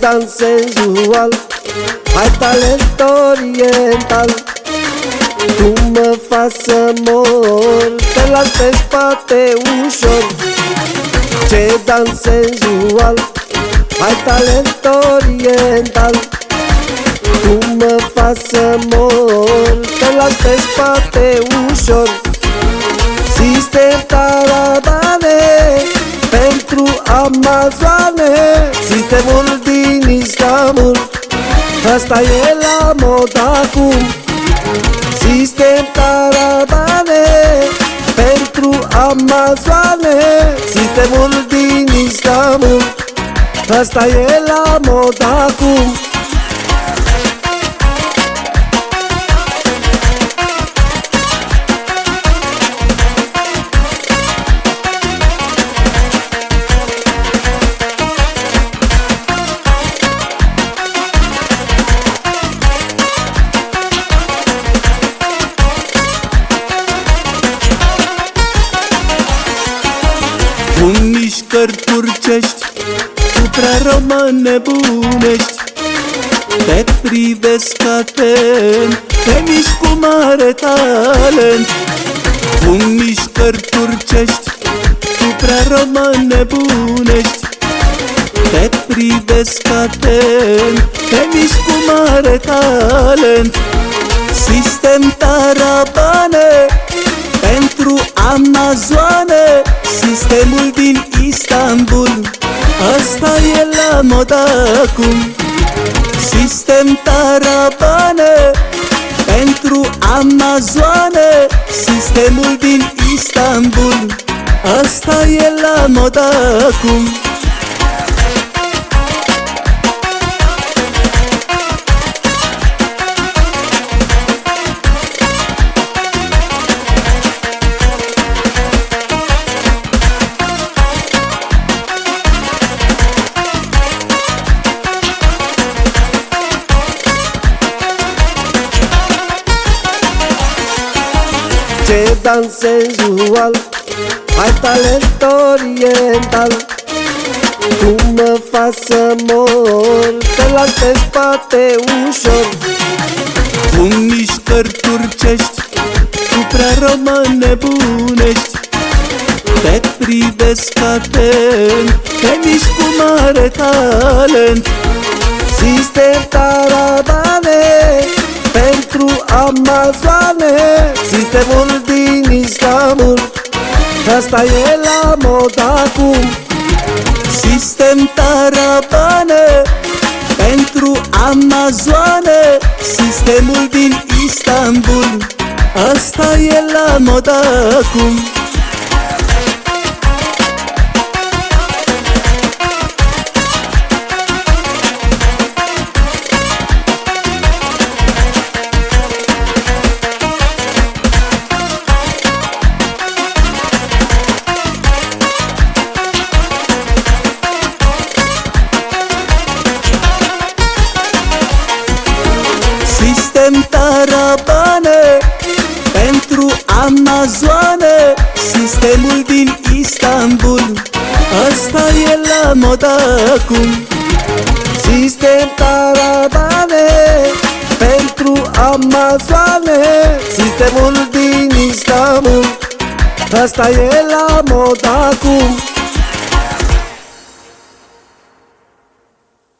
dans senzual, ai talent oriental. Tu mă faci să mor, te las pe spate ușor. Ce dans senzual, ai talent oriental. Tu mă faci să mor, te las pe spate ușor. Sistem Tarabane pentru Amazoane, sistemul din Istanbul, asta e la mod acum. Sistem Tarabane pentru Amazoane, sistemul din Istanbul, asta e la mod acum. Cu mișcări turcești, tu prea român nebunești. Te privesc atent, te miști cu mare talent. Cu mișcări turcești, tu prea român nebunești. Te privesc atent, te miști cu mare talent. Sistem Tarabane pentru Amazoane, sistemul din Istanbul, asta e la mod acum. Sistem Tarabane pentru Amazoane, sistemul din Istanbul, asta e la mod acum. Ce dans senzual, ai talent oriental. Tu mă faci să mor, te las pe spate ușor. Cu mișcări turcești, tu prea român nebunești. Te privesc atent, te miști cu mare talent. Sistem Tarabane pentru Amazoane, sistemul din Istanbul, asta e la mod acum. Sistem Tarabane pentru Amazoane, sistemul din Istanbul, asta e la mod acum. Sistem Tarabane pentru Amazoane, sistemul din Istanbul, asta e la mod acum. Sistem Tarabane pentru Amazoane, sistemul din Istanbul, asta e la mod acum.